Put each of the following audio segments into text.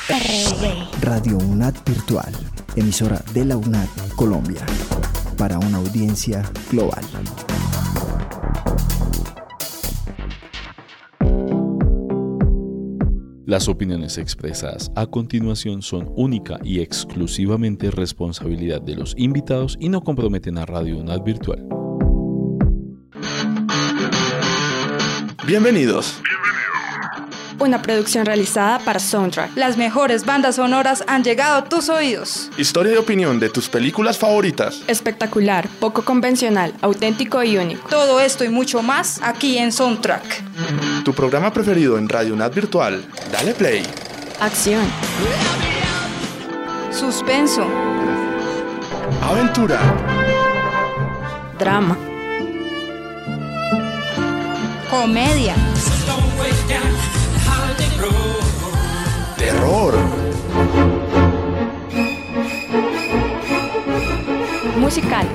Radio UNAD Virtual, emisora de la UNAD Colombia, para una audiencia global. Las opiniones expresadas a continuación son única y exclusivamente responsabilidad de los invitados y no comprometen a Radio UNAD Virtual. Bienvenidos. Una producción realizada para Soundtrack. Las mejores bandas sonoras han llegado a tus oídos. Historia y opinión de tus películas favoritas. Espectacular, poco convencional, auténtico y único. Todo esto y mucho más aquí en Soundtrack. Tu programa preferido en Radio UNAD Virtual. Dale play. Acción. Suspenso. Aventura. Drama. Comedia. Terror. Musical.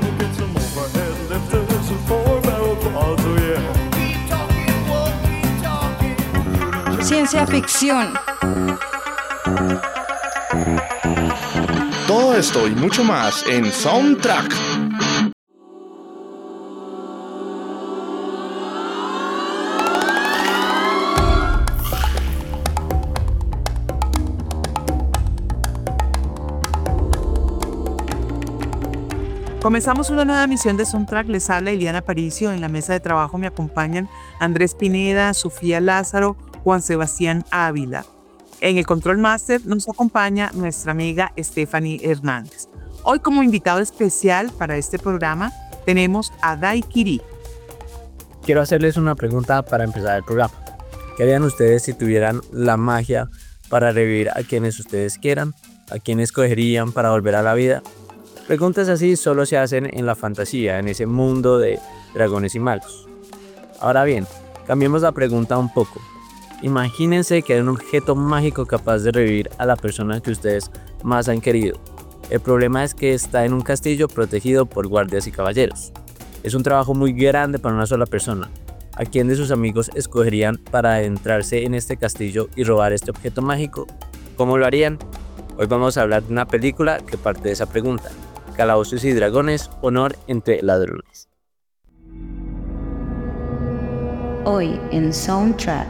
Ciencia ficción. Todo esto y mucho más en Soundtrack. Comenzamos una nueva emisión de Soundtrack. Les habla Iliana Aparicio. En la mesa de trabajo me acompañan Andrés Pineda, Sofía Lázaro, Juan Sebastián Ávila. En el Control Master nos acompaña nuestra amiga Stephanie Hernández. Hoy, como invitado especial para este programa, tenemos a Daiquiri. Quiero hacerles una pregunta para empezar el programa. ¿Qué harían ustedes si tuvieran la magia para revivir a quienes ustedes quieran? ¿A quién escogerían para volver a la vida? Preguntas así solo se hacen en la fantasía, en ese mundo de dragones y magos. Ahora bien, cambiemos la pregunta un poco. Imagínense que hay un objeto mágico capaz de revivir a la persona que ustedes más han querido. El problema es que está en un castillo protegido por guardias y caballeros. Es un trabajo muy grande para una sola persona. ¿A quién de sus amigos escogerían para adentrarse en este castillo y robar este objeto mágico? ¿Cómo lo harían? Hoy vamos a hablar de una película que parte de esa pregunta. Calabozos y Dragones, honor entre ladrones. Hoy en Soundtrack.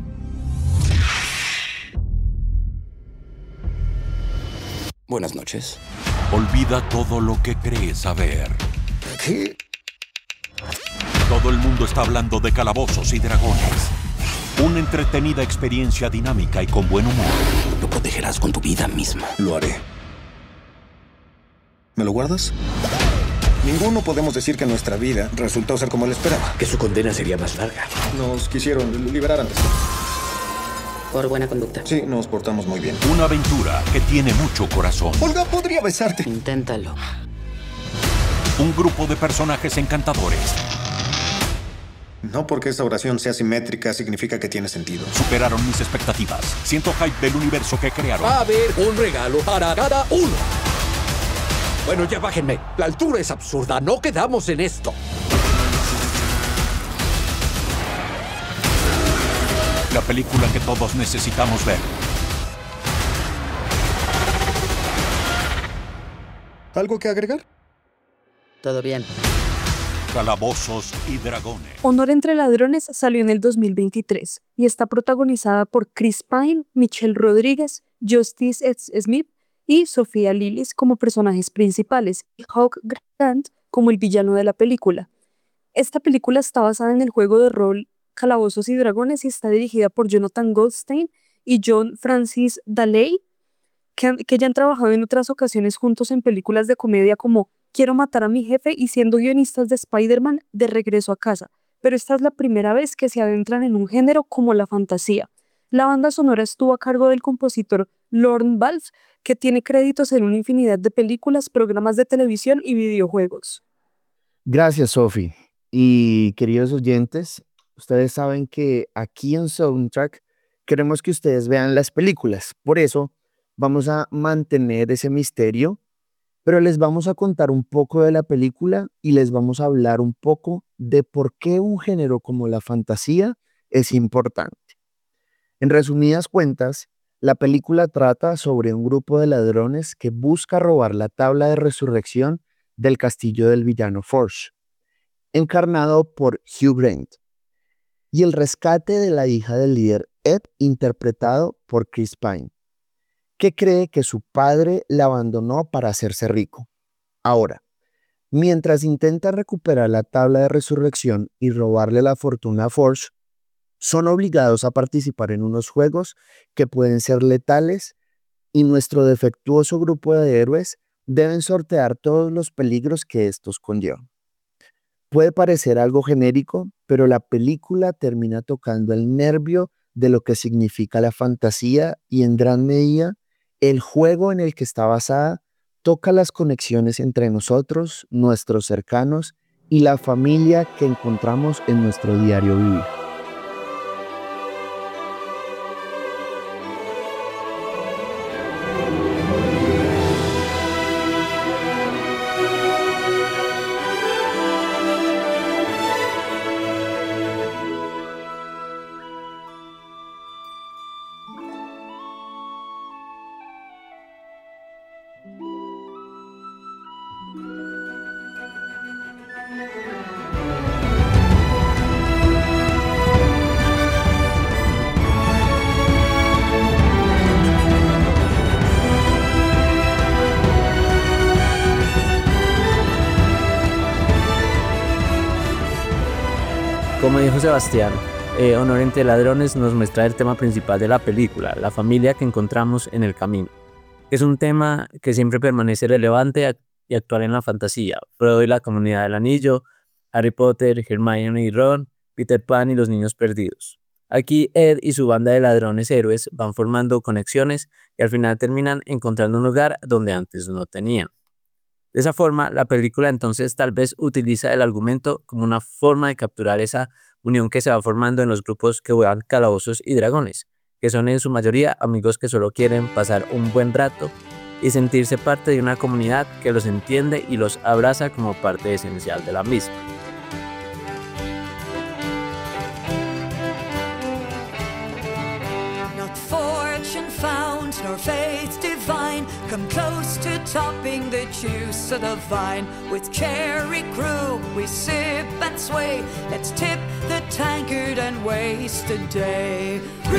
Buenas noches. Olvida todo lo que crees saber. ¿Qué? Todo el mundo está hablando de Calabozos y Dragones. Una entretenida experiencia dinámica y con buen humor. Lo protegerás con tu vida misma. Lo haré. ¿Me lo guardas? Ninguno podemos decir que nuestra vida resultó ser como él esperaba. Que su condena sería más larga. Nos quisieron liberar antes. Por buena conducta. Sí, nos portamos muy bien. Una aventura que tiene mucho corazón. Olga, podría besarte. Inténtalo. Un grupo de personajes encantadores. No porque esta oración sea simétrica significa que tiene sentido. Superaron mis expectativas. Siento hype del universo que crearon. Va a haber un regalo para cada uno. Bueno, ya bájenme. La altura es absurda. No quedamos en esto. La película que todos necesitamos ver. ¿Algo que agregar? Todo bien. Calabozos y Dragones. Honor entre ladrones salió en el 2023 y está protagonizada por Chris Pine, Michelle Rodríguez, Justice Smith y Sofía Lillis como personajes principales y Hugh Grant como el villano de la película. Esta película está basada en el juego de rol Calabozos y Dragones y está dirigida por Jonathan Goldstein y John Francis Daley, que ya han trabajado en otras ocasiones juntos en películas de comedia como Quiero matar a mi jefe y siendo guionistas de Spider-Man de Regreso a casa, pero esta es la primera vez que se adentran en un género como la fantasía. La banda sonora estuvo a cargo del compositor Lorne Balfe, que tiene créditos en una infinidad de películas, programas de televisión y videojuegos. Gracias, Sophie. Y queridos oyentes, ustedes saben que aquí en Soundtrack queremos que ustedes vean las películas. Por eso vamos a mantener ese misterio, pero les vamos a contar un poco de la película y les vamos a hablar un poco de por qué un género como la fantasía es importante. En resumidas cuentas, La película trata sobre un grupo de ladrones que busca robar la tabla de resurrección del castillo del villano Forge, encarnado por Hugh Grant, y el rescate de la hija del líder Ed, interpretado por Chris Pine, que cree que su padre la abandonó para hacerse rico. Ahora, mientras intenta recuperar la tabla de resurrección y robarle la fortuna a Forge, son obligados a participar en unos juegos que pueden ser letales y nuestro defectuoso grupo de héroes deben sortear todos los peligros que estos conllevan. Puede parecer algo genérico, pero la película termina tocando el nervio de lo que significa la fantasía y en gran medida el juego en el que está basada toca las conexiones entre nosotros, nuestros cercanos y la familia que encontramos en nuestro diario vivir. Como dijo Sebastián, Honor entre Ladrones nos muestra el tema principal de la película, la familia que encontramos en el camino. Es un tema que siempre permanece relevante y actual en la fantasía. Frodo y la Comunidad del Anillo, Harry Potter, Hermione y Ron, Peter Pan y los Niños Perdidos. Aquí Ed y su banda de ladrones héroes van formando conexiones y al final terminan encontrando un lugar donde antes no tenían. De esa forma, la película entonces tal vez utiliza el argumento como una forma de capturar esa unión que se va formando en los grupos que juegan Calabozos y Dragones, que son en su mayoría amigos que solo quieren pasar un buen rato y sentirse parte de una comunidad que los entiende y los abraza como parte esencial de la misma. Nor faith divine, come close to topping the juice of the vine. With cherry crew we sip and sway, let's tip the tankard and waste a day.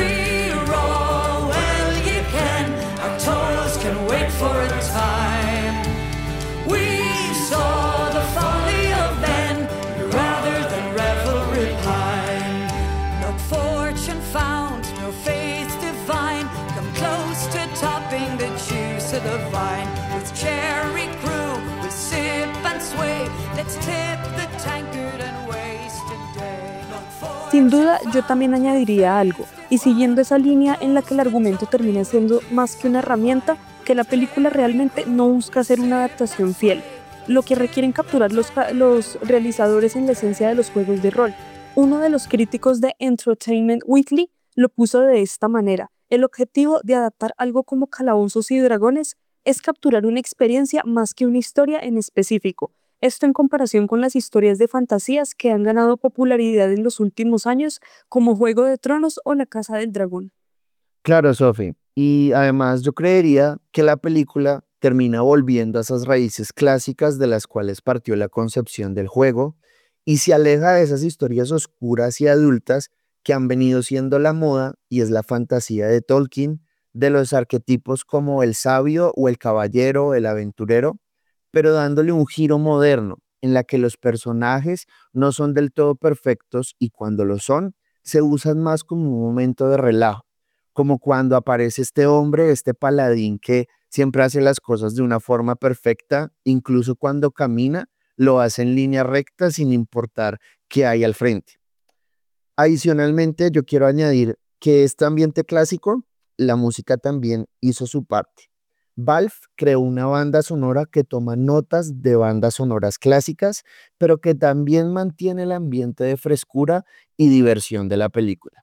Re-roll well you can, our toes can wait for a time. We saw the folly of men, rather than revel repine. No fortune found, no faith divine, come close to topping the juice of the vine. With cherry crew we sip and sway, let's tip the tankard and waste a day. Sin duda, yo también añadiría algo, y siguiendo esa línea en la que el argumento termina siendo más que una herramienta, que la película realmente no busca ser una adaptación fiel, lo que requieren capturar los realizadores en la esencia de los juegos de rol. Uno de los críticos de Entertainment Weekly lo puso de esta manera: el objetivo de adaptar algo como Calabozos y Dragones es capturar una experiencia más que una historia en específico. Esto en comparación con las historias de fantasías que han ganado popularidad en los últimos años, como Juego de Tronos o La Casa del Dragón. Claro, Sophie. Y además yo creería que la película termina volviendo a esas raíces clásicas de las cuales partió la concepción del juego y se aleja de esas historias oscuras y adultas que han venido siendo la moda, y es la fantasía de Tolkien, de los arquetipos como el sabio o el caballero, el aventurero, pero dándole un giro moderno en la que los personajes no son del todo perfectos y cuando lo son, se usan más como un momento de relajo, como cuando aparece este hombre, este paladín que siempre hace las cosas de una forma perfecta, incluso cuando camina, lo hace en línea recta sin importar qué hay al frente. Adicionalmente, yo quiero añadir que este ambiente clásico, la música también hizo su parte. Valve creó una banda sonora que toma notas de bandas sonoras clásicas, pero que también mantiene el ambiente de frescura y diversión de la película.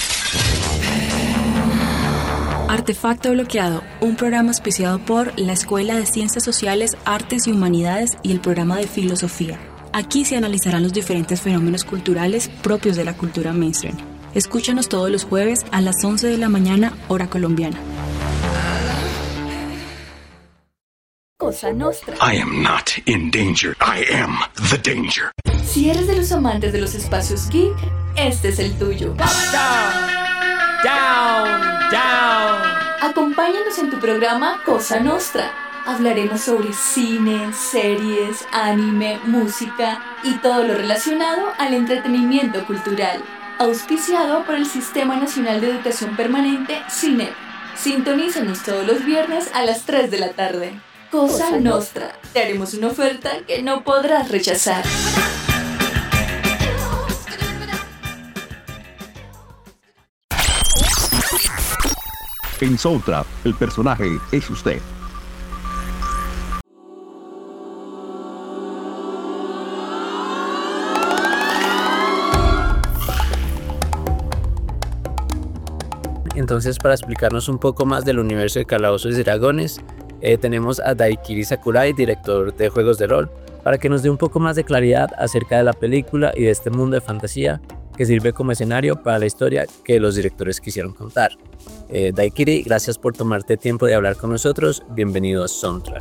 Artefacto Bloqueado, un programa auspiciado por la Escuela de Ciencias Sociales, Artes y Humanidades y el programa de Filosofía. Aquí se analizarán los diferentes fenómenos culturales propios de la cultura mainstream. Escúchanos todos los jueves a las 11 de la mañana, hora colombiana. Cosa Nostra. I am not in danger. I am the danger. Si eres de los amantes de los espacios geek, este es el tuyo. Down. Acompáñanos en tu programa Cosa Nostra. Hablaremos sobre cine, series, anime, música y todo lo relacionado al entretenimiento cultural. Auspiciado por el Sistema Nacional de Educación Permanente, SINEP. Sintonízanos todos los viernes a las 3 de la tarde. Cosa Nostra. Te haremos una oferta que no podrás rechazar. En Soundtrap, el personaje es usted. Entonces, para explicarnos un poco más del universo de Calabozos y Dragones, tenemos a Daikiri Sakurai, director de juegos de rol, para que nos dé un poco más de claridad acerca de la película y de este mundo de fantasía que sirve como escenario para la historia que los directores quisieron contar. Daikiri, gracias por tomarte tiempo de hablar con nosotros. Bienvenido a Soundtrack.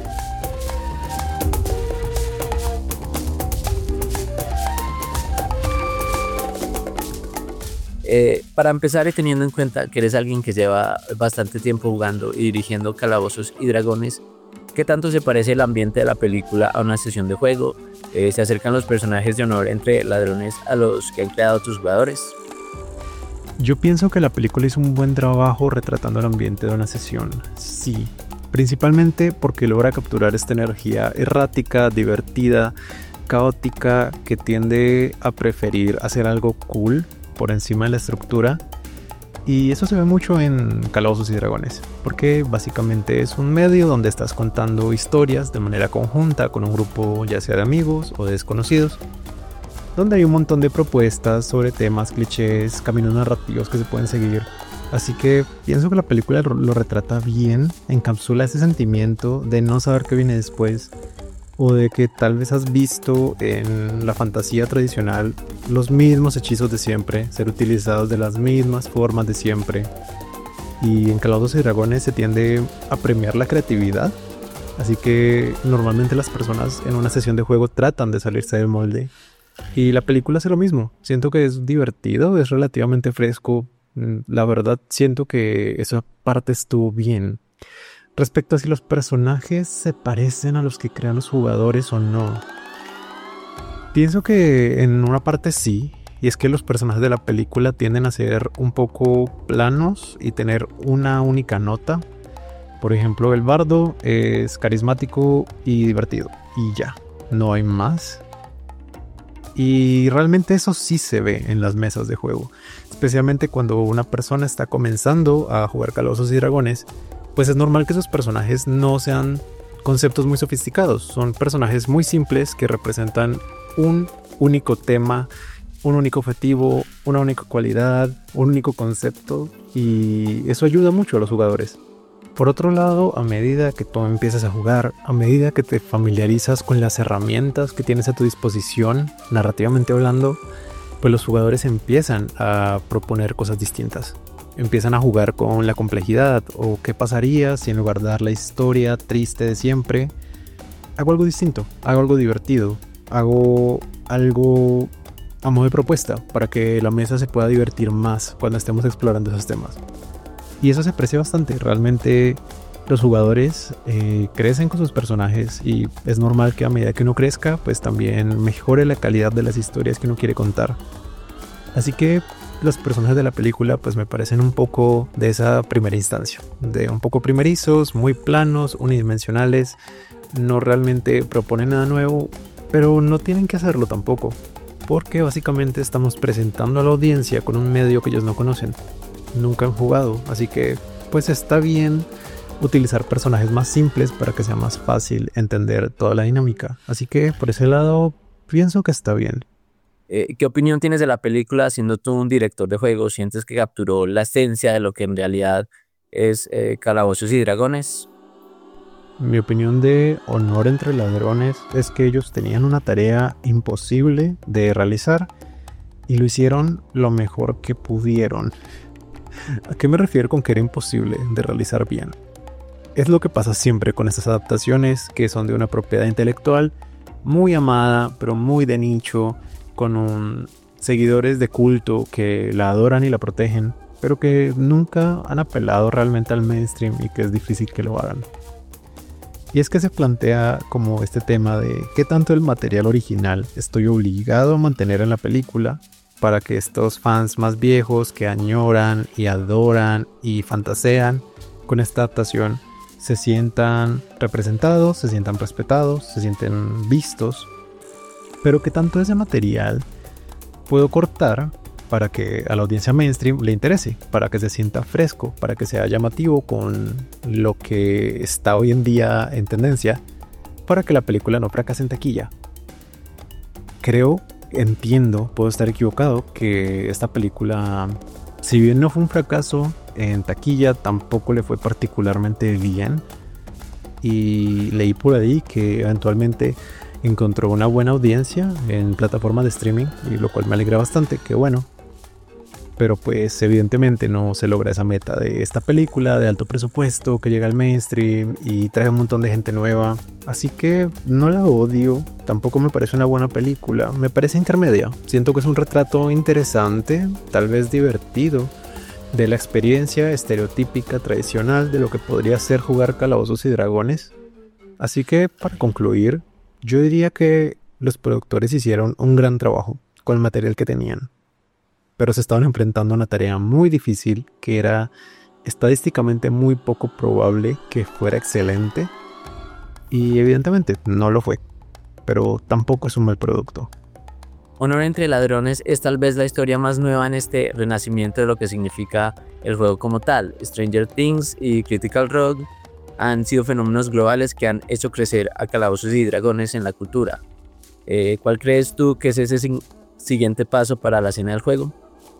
Para empezar, y teniendo en cuenta que eres alguien que lleva bastante tiempo jugando y dirigiendo Calabozos y Dragones, ¿qué tanto se parece el ambiente de la película a una sesión de juego? ¿Se acercan los personajes de honor entre ladrones a los que han creado tus jugadores? Yo pienso que la película hizo un buen trabajo retratando el ambiente de una sesión, sí. Principalmente porque logra capturar esta energía errática, divertida, caótica, que tiende a preferir hacer algo cool por encima de la estructura. Y eso se ve mucho en Calabozos y Dragones, porque básicamente es un medio donde estás contando historias de manera conjunta con un grupo ya sea de amigos o de desconocidos, donde hay un montón de propuestas sobre temas, clichés, caminos narrativos que se pueden seguir. Así que pienso que la película lo retrata bien, encapsula ese sentimiento de no saber qué viene después, o de que tal vez has visto en la fantasía tradicional los mismos hechizos de siempre, ser utilizados de las mismas formas de siempre. Y en Calabozos y Dragones se tiende a premiar la creatividad, así que normalmente las personas en una sesión de juego tratan de salirse del molde. Y la película hace lo mismo, siento que es divertido, es relativamente fresco, la verdad siento que esa parte estuvo bien. Respecto a si los personajes se parecen a los que crean los jugadores o no, pienso que en una parte sí, y es que los personajes de la película tienden a ser un poco planos y tener una única nota. Por ejemplo, el bardo es carismático y divertido, y ya, no hay más. Y realmente eso sí se ve en las mesas de juego, especialmente cuando una persona está comenzando a jugar Calabozos y Dragones. Pues es normal que esos personajes no sean conceptos muy sofisticados, son personajes muy simples que representan un único tema, un único objetivo, una única cualidad, un único concepto, y eso ayuda mucho a los jugadores. Por otro lado, a medida que tú empiezas a jugar, a medida que te familiarizas con las herramientas que tienes a tu disposición, narrativamente hablando, pues los jugadores empiezan a proponer cosas distintas. Empiezan a jugar con la complejidad, o qué pasaría si en lugar de dar la historia triste de siempre, hago algo distinto, hago algo divertido, hago algo a modo de propuesta para que la mesa se pueda divertir más cuando estemos explorando esos temas. Y eso se aprecia bastante, realmente los jugadores crecen con sus personajes, y es normal que a medida que uno crezca, pues también mejore la calidad de las historias que uno quiere contar. Así que los personajes de la película pues me parecen un poco de esa primera instancia, de un poco primerizos, muy planos, unidimensionales, no realmente proponen nada nuevo, pero no tienen que hacerlo tampoco, porque básicamente estamos presentando a la audiencia con un medio que ellos no conocen, nunca han jugado, así que pues está bien utilizar personajes más simples para que sea más fácil entender toda la dinámica, así que por ese lado pienso que está bien. ¿Qué opinión tienes de la película siendo tú un director de juegos? ¿Sientes que capturó la esencia de lo que en realidad es Calabozos y Dragones? Mi opinión de Honor entre Ladrones es que ellos tenían una tarea imposible de realizar y lo hicieron lo mejor que pudieron. ¿A qué me refiero con que era imposible de realizar bien? Es lo que pasa siempre con estas adaptaciones que son de una propiedad intelectual muy amada, pero muy de nicho, con seguidores de culto que la adoran y la protegen, pero que nunca han apelado realmente al mainstream y que es difícil que lo hagan. Y es que se plantea como este tema de qué tanto el material original estoy obligado a mantener en la película para que estos fans más viejos que añoran y adoran y fantasean con esta adaptación se sientan representados, se sientan respetados, se sienten vistos, pero que tanto ese material puedo cortar para que a la audiencia mainstream le interese, para que se sienta fresco, para que sea llamativo con lo que está hoy en día en tendencia, para que la película no fracase en taquilla. Entiendo, puedo estar equivocado, que esta película, si bien no fue un fracaso en taquilla, tampoco le fue particularmente bien. Y leí por ahí que eventualmente encontró una buena audiencia en plataformas de streaming, y lo cual me alegra bastante, que bueno. Pero pues evidentemente no se logra esa meta de esta película de alto presupuesto que llega al mainstream y trae un montón de gente nueva. Así que no la odio, tampoco me parece una buena película, me parece intermedia. Siento que es un retrato interesante, tal vez divertido, de la experiencia estereotípica tradicional de lo que podría ser jugar Calabozos y Dragones. Así que para concluir, yo diría que los productores hicieron un gran trabajo con el material que tenían, pero se estaban enfrentando a una tarea muy difícil que era estadísticamente muy poco probable que fuera excelente, y evidentemente no lo fue, pero tampoco es un mal producto. Honor entre Ladrones es tal vez la historia más nueva en este renacimiento de lo que significa el juego como tal. Stranger Things y Critical Role han sido fenómenos globales que han hecho crecer a Calabozos y Dragones en la cultura. ¿Cuál crees tú que es ese siguiente paso para la escena del juego?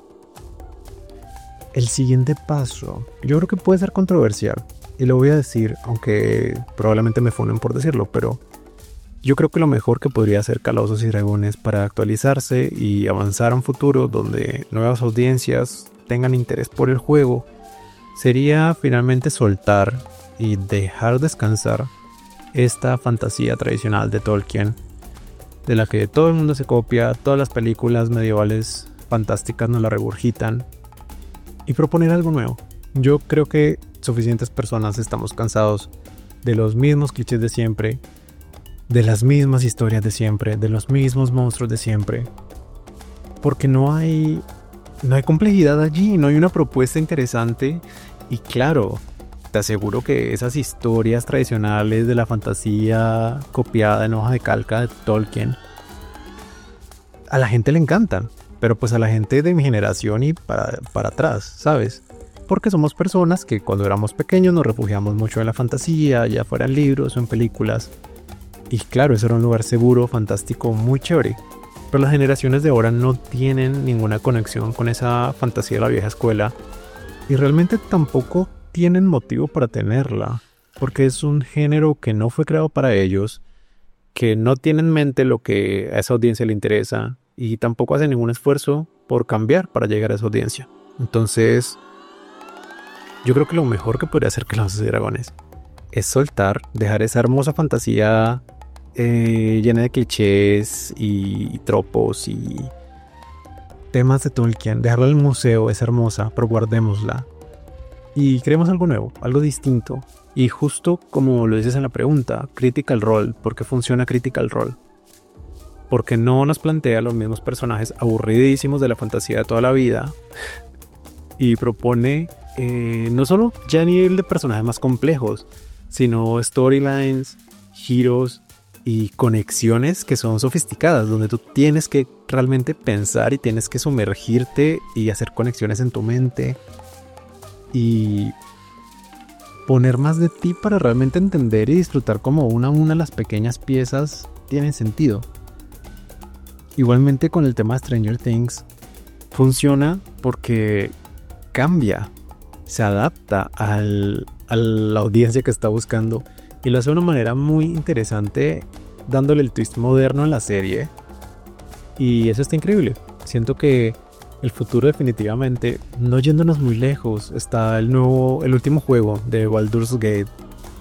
El siguiente paso, yo creo que puede ser controversial, y lo voy a decir, aunque probablemente me funen por decirlo, pero yo creo que lo mejor que podría hacer Calabozos y Dragones para actualizarse y avanzar a un futuro donde nuevas audiencias tengan interés por el juego sería finalmente soltar y dejar descansar esta fantasía tradicional de Tolkien, de la que todo el mundo se copia, todas las películas medievales fantásticas nos la regurgitan, y proponer algo nuevo. Yo creo que suficientes personas estamos cansados de los mismos clichés de siempre, de las mismas historias de siempre, de los mismos monstruos de siempre, porque no hay complejidad allí, no hay una propuesta interesante. Y claro, te aseguro que esas historias tradicionales de la fantasía copiada en hoja de calca de Tolkien a la gente le encantan, pero pues a la gente de mi generación y para atrás, ¿sabes? Porque somos personas que cuando éramos pequeños nos refugiamos mucho en la fantasía, ya fuera en libros o en películas. Y claro, eso era un lugar seguro, fantástico, muy chévere. Pero las generaciones de ahora no tienen ninguna conexión con esa fantasía de la vieja escuela. Y realmente tampoco tienen motivo para tenerla. Porque es un género que no fue creado para ellos, que no tiene en mente lo que a esa audiencia le interesa, y tampoco hace ningún esfuerzo por cambiar para llegar a esa audiencia. Entonces, yo creo que lo mejor que podría hacer Calabozos y Dragones es soltar, dejar esa hermosa fantasía llena de clichés y tropos y temas de Tolkien, dejarla en el museo, es hermosa, pero guardémosla y creemos algo nuevo, algo distinto. Y justo como lo dices en la pregunta, Critical Role, ¿por qué funciona Critical Role? Porque no nos plantea los mismos personajes aburridísimos de la fantasía de toda la vida y propone no solo ya nivel de personajes más complejos, sino storylines, giros y conexiones que son sofisticadas, donde tú tienes que realmente pensar y tienes que sumergirte y hacer conexiones en tu mente y poner más de ti para realmente entender y disfrutar como una a una las pequeñas piezas tienen sentido. Igualmente con el tema de Stranger Things funciona porque cambia, se adapta a la audiencia que está buscando y lo hace de una manera muy interesante, dándole el twist moderno a la serie, y eso está increíble. Siento que el futuro definitivamente, no yéndonos muy lejos, está el último juego de Baldur's Gate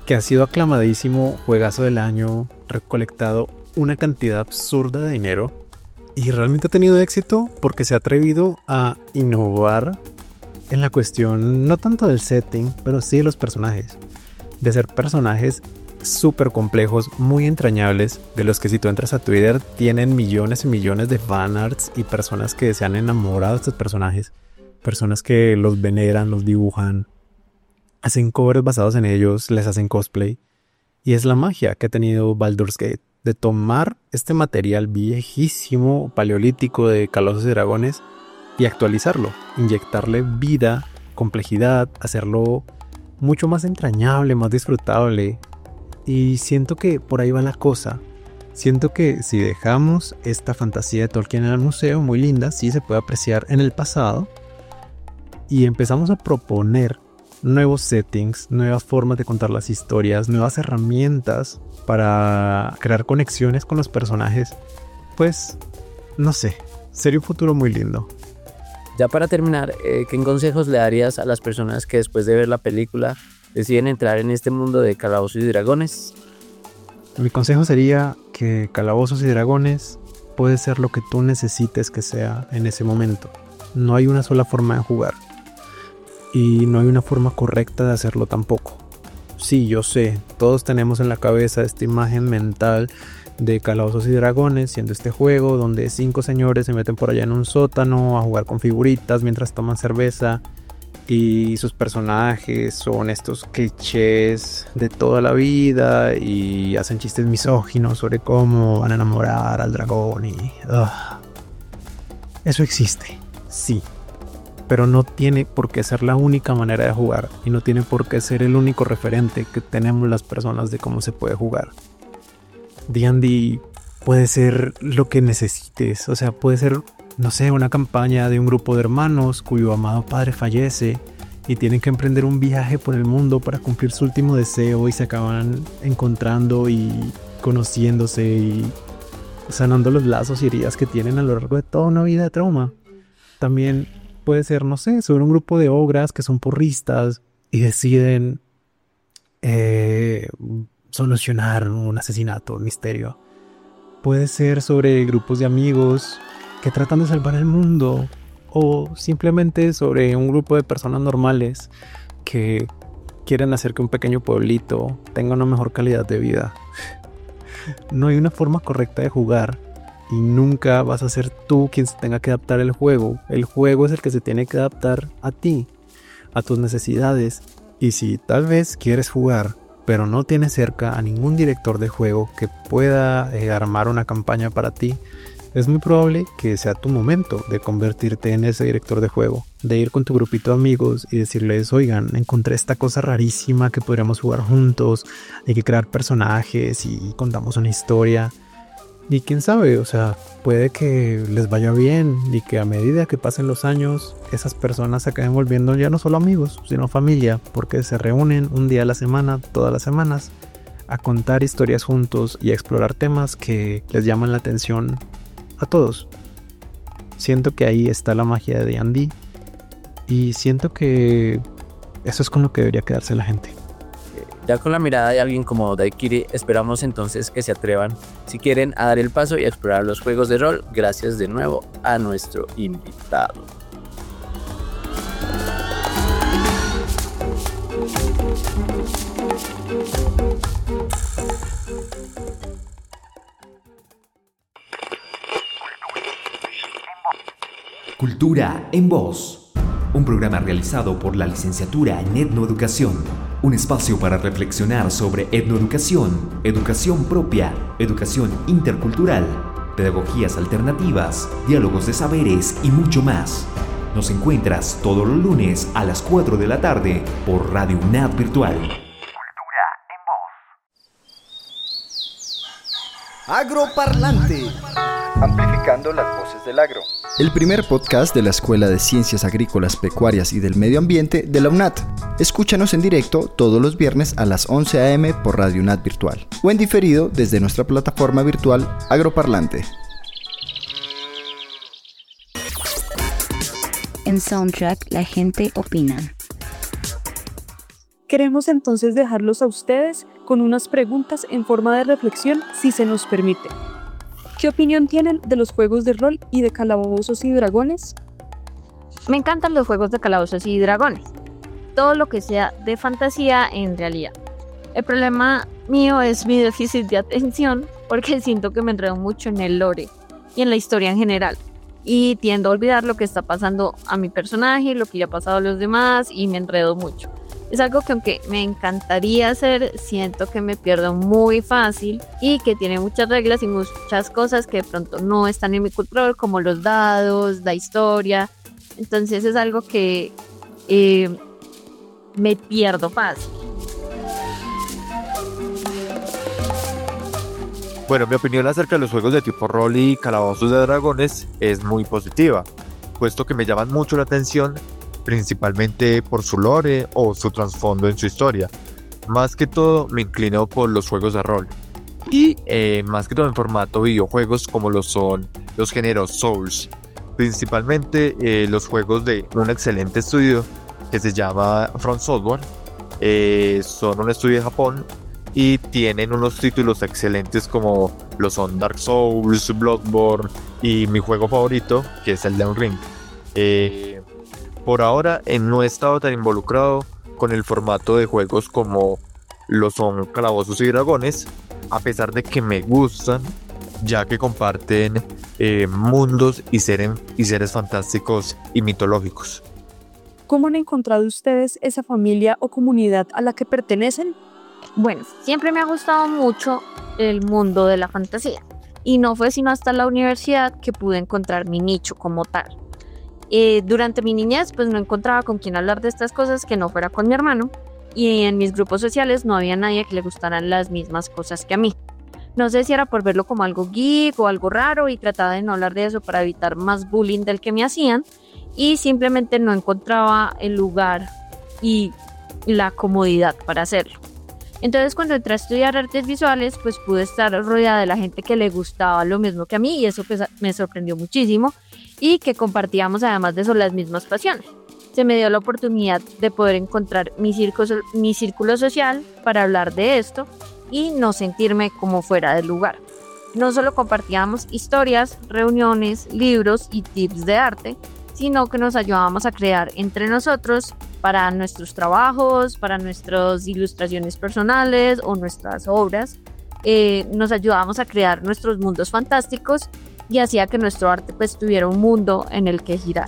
que ha sido aclamadísimo, juegazo del año, recolectado una cantidad absurda de dinero y realmente ha tenido éxito porque se ha atrevido a innovar en la cuestión no tanto del setting, pero sí de los personajes, de hacer personajes súper complejos, muy entrañables, de los que si tú entras a Twitter tienen millones y millones de fanarts y personas que se han enamorado de estos personajes, personas que los veneran, los dibujan, hacen covers basados en ellos, les hacen cosplay. Y es la magia que ha tenido Baldur's Gate, de tomar este material viejísimo, paleolítico de Calabozos y Dragones y actualizarlo, inyectarle vida, complejidad, hacerlo mucho más entrañable, más disfrutable. Y siento que por ahí va la cosa. Siento que si dejamos esta fantasía de Tolkien en el museo, muy linda, sí se puede apreciar en el pasado, y empezamos a proponer nuevos settings, nuevas formas de contar las historias, nuevas herramientas para crear conexiones con los personajes, pues no sé, sería un futuro muy lindo. Ya para terminar, ¿qué consejos le darías a las personas que después de ver la película deciden entrar en este mundo de Calabozos y Dragones? Mi consejo sería que Calabozos y Dragones puede ser lo que tú necesites que sea en ese momento. No hay una sola forma de jugar. Y no hay una forma correcta de hacerlo tampoco. Sí, yo sé, todos tenemos en la cabeza esta imagen mental de Calabozos y Dragones, siendo este juego donde 5 señores se meten por allá en un sótano a jugar con figuritas mientras toman cerveza, y sus personajes son estos clichés de toda la vida y hacen chistes misóginos sobre cómo van a enamorar al dragón y... Eso existe, sí. Pero no tiene por qué ser la única manera de jugar y no tiene por qué ser el único referente que tenemos las personas de cómo se puede jugar. D&D puede ser lo que necesites, o sea, puede ser, no sé, una campaña de un grupo de hermanos cuyo amado padre fallece y tienen que emprender un viaje por el mundo para cumplir su último deseo y se acaban encontrando y conociéndose y sanando los lazos y heridas que tienen a lo largo de toda una vida de trauma. También puede ser, no sé, sobre un grupo de ogras que son porristas y deciden solucionar un asesinato, un misterio. Puede ser sobre grupos de amigos que tratan de salvar el mundo, o simplemente sobre un grupo de personas normales que quieren hacer que un pequeño pueblito tenga una mejor calidad de vida. No hay una forma correcta de jugar. Y nunca vas a ser tú quien se tenga que adaptar al juego. El juego es el que se tiene que adaptar a ti, a tus necesidades. Y si tal vez quieres jugar, pero no tienes cerca a ningún director de juego que pueda armar una campaña para ti, es muy probable que sea tu momento de convertirte en ese director de juego. De ir con tu grupito de amigos y decirles, oigan, encontré esta cosa rarísima que podríamos jugar juntos. Hay que crear personajes y contamos una historia. Y quién sabe, o sea, puede que les vaya bien y que a medida que pasen los años, esas personas se acaben volviendo ya no solo amigos, sino familia, porque se reúnen un día a la semana, todas las semanas, a contar historias juntos y a explorar temas que les llaman la atención a todos. Siento que ahí está la magia de D&D y siento que eso es con lo que debería quedarse la gente. Ya con la mirada de alguien como Daikiri, esperamos entonces que se atrevan, si quieren, a dar el paso y a explorar los juegos de rol. Gracias de nuevo a nuestro invitado. Cultura en Voz, un programa realizado por la licenciatura en Etnoeducación, un espacio para reflexionar sobre etnoeducación, educación propia, educación intercultural, pedagogías alternativas, diálogos de saberes y mucho más. Nos encuentras todos los lunes a las 4 de la tarde por Radio UNAD Virtual. Cultura en Voz. Agroparlante. Amplificando las voces del agro. El primer podcast de la Escuela de Ciencias Agrícolas, Pecuarias y del Medio Ambiente de la UNAD. Escúchanos en directo todos los viernes a las 11 a.m. por Radio UNAD Virtual o en diferido desde nuestra plataforma virtual Agroparlante. En Soundtrack la gente opina. Queremos entonces dejarlos a ustedes con unas preguntas en forma de reflexión, si se nos permite. ¿Qué opinión tienen de los juegos de rol y de calabozos y dragones? Me encantan los juegos de calabozos y dragones. Todo lo que sea de fantasía en realidad. El problema mío es mi déficit de atención porque siento que me enredo mucho en el lore y en la historia en general. Y tiendo a olvidar lo que está pasando a mi personaje, lo que ya ha pasado a los demás y me enredo mucho. Es algo que aunque me encantaría hacer, siento que me pierdo muy fácil y que tiene muchas reglas y muchas cosas que de pronto no están en mi control, como los dados, la historia. Entonces es algo que me pierdo fácil. Bueno, mi opinión acerca de los juegos de tipo rol y calabozos de dragones es muy positiva, puesto que me llaman mucho la atención, principalmente por su lore o su trasfondo en su historia. Más que todo me inclino por los juegos de rol y más que todo en formato videojuegos como lo son los géneros Souls, principalmente los juegos de un excelente estudio que se llama From Software. Son un estudio de Japón y tienen unos títulos excelentes como lo son Dark Souls, Bloodborne y mi juego favorito, que es Elden Ring. Por ahora no he estado tan involucrado con el formato de juegos como lo son Calabozos y Dragones, a pesar de que me gustan, ya que comparten mundos y seres fantásticos y mitológicos. ¿Cómo han encontrado ustedes esa familia o comunidad a la que pertenecen? Bueno, siempre me ha gustado mucho el mundo de la fantasía y no fue sino hasta la universidad que pude encontrar mi nicho como tal. Durante mi niñez pues no encontraba con quién hablar de estas cosas que no fuera con mi hermano y en mis grupos sociales no había nadie que le gustaran las mismas cosas que a mí. No sé si era por verlo como algo geek o algo raro y trataba de no hablar de eso para evitar más bullying del que me hacían y simplemente no encontraba el lugar y la comodidad para hacerlo. Entonces cuando entré a estudiar artes visuales pues pude estar rodeada de la gente que le gustaba lo mismo que a mí y eso pues me sorprendió muchísimo y que compartíamos además de eso las mismas pasiones. Se me dio la oportunidad de poder encontrar mi círculo social para hablar de esto y no sentirme como fuera del lugar. No solo compartíamos historias, reuniones, libros y tips de arte, sino que nos ayudábamos a crear entre nosotros para nuestros trabajos, para nuestras ilustraciones personales o nuestras obras. Nos ayudábamos a crear nuestros mundos fantásticos y hacía que nuestro arte pues tuviera un mundo en el que girar.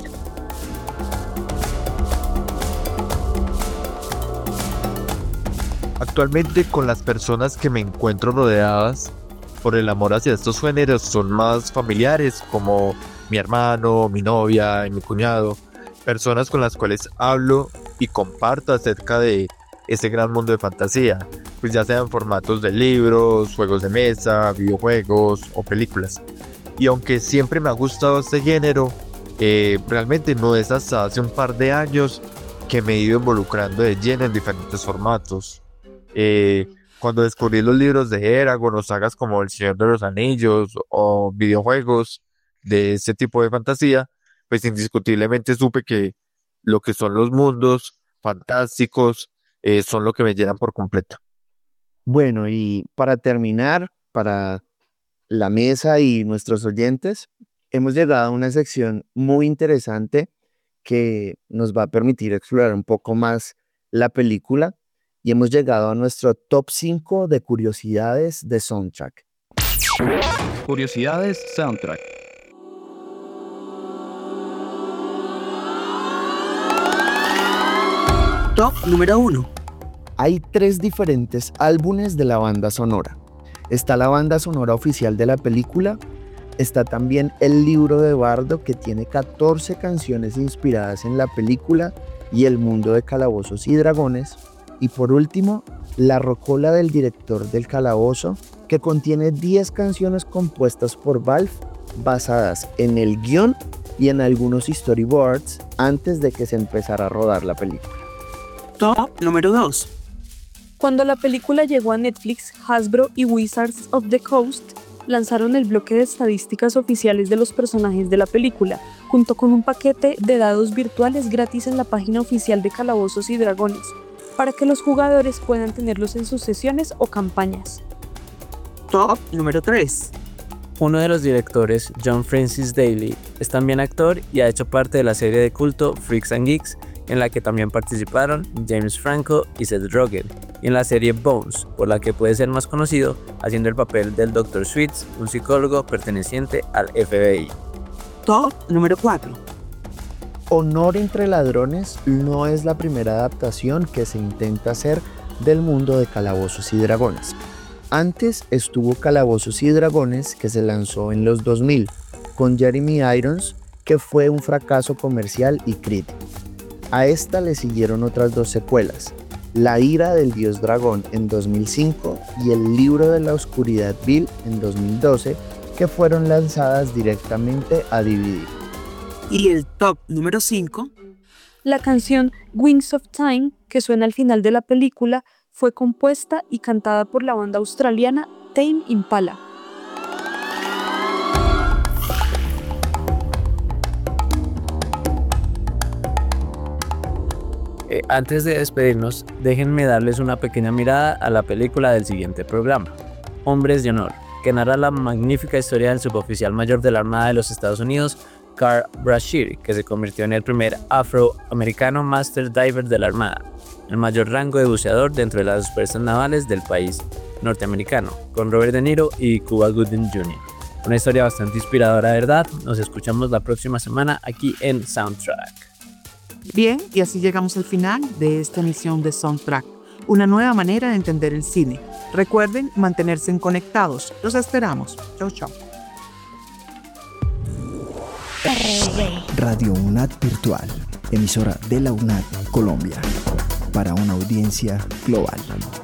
Actualmente con las personas que me encuentro rodeadas por el amor hacia estos géneros son más familiares como mi hermano, mi novia y mi cuñado, personas con las cuales hablo y comparto acerca de ese gran mundo de fantasía, pues ya sean formatos de libros, juegos de mesa, videojuegos o películas. Y aunque siempre me ha gustado este género, realmente no es hasta hace un par de años que me he ido involucrando de lleno en diferentes formatos. Cuando descubrí los libros de Eragon o sagas como El Señor de los Anillos o videojuegos de este tipo de fantasía, pues indiscutiblemente supe que lo que son los mundos fantásticos son lo que me llenan por completo. Bueno, y para terminar, para la mesa y nuestros oyentes, hemos llegado a una sección muy interesante que nos va a permitir explorar un poco más la película y hemos llegado a nuestro top 5 de curiosidades de soundtrack. Curiosidades soundtrack. Top número 1. Hay 3 diferentes álbumes de la banda sonora. Está la banda sonora oficial de la película, está también el libro de Bardo que tiene 14 canciones inspiradas en la película y el mundo de Calabozos y Dragones, y por último, la rocola del director del Calabozo que contiene 10 canciones compuestas por Valve basadas en el guión y en algunos storyboards antes de que se empezara a rodar la película. Top número 2. Cuando la película llegó a Netflix, Hasbro y Wizards of the Coast lanzaron el bloque de estadísticas oficiales de los personajes de la película, junto con un paquete de dados virtuales gratis en la página oficial de Calabozos y Dragones. para que los jugadores puedan tenerlos en sus sesiones o campañas. Top número 3. Uno de los directores, John Francis Daley, es también actor y ha hecho parte de la serie de culto Freaks and Geeks, en la que también participaron James Franco y Seth Rogen, y en la serie Bones, por la que puede ser más conocido haciendo el papel del Dr. Sweets, un psicólogo perteneciente al FBI. Top número 4. Honor entre ladrones no es la primera adaptación que se intenta hacer del mundo de Calabozos y Dragones. Antes estuvo Calabozos y Dragones, que se lanzó en los 2000 con Jeremy Irons, que fue un fracaso comercial y crítico. A esta le siguieron otras 2 secuelas, La ira del dios dragón en 2005 y El libro de la oscuridad vil en 2012, que fueron lanzadas directamente a DVD. Y el top número 5. La canción Wings of Time, que suena al final de la película, fue compuesta y cantada por la banda australiana Tame Impala. Antes de despedirnos, déjenme darles una pequeña mirada a la película del siguiente programa, Hombres de Honor, que narra la magnífica historia del suboficial mayor de la Armada de los Estados Unidos, Carl Brashear, que se convirtió en el primer afroamericano Master Diver de la Armada, el mayor rango de buceador dentro de las fuerzas navales del país norteamericano, con Robert De Niro y Cuba Gooding Jr. Una historia bastante inspiradora, ¿verdad? Nos escuchamos la próxima semana aquí en Soundtrack. Bien, y así llegamos al final de esta emisión de Soundtrack, una nueva manera de entender el cine. Recuerden mantenerse conectados. Los esperamos. Chau, chau. Radio UNAT Virtual, emisora de la UNAT Colombia, para una audiencia global.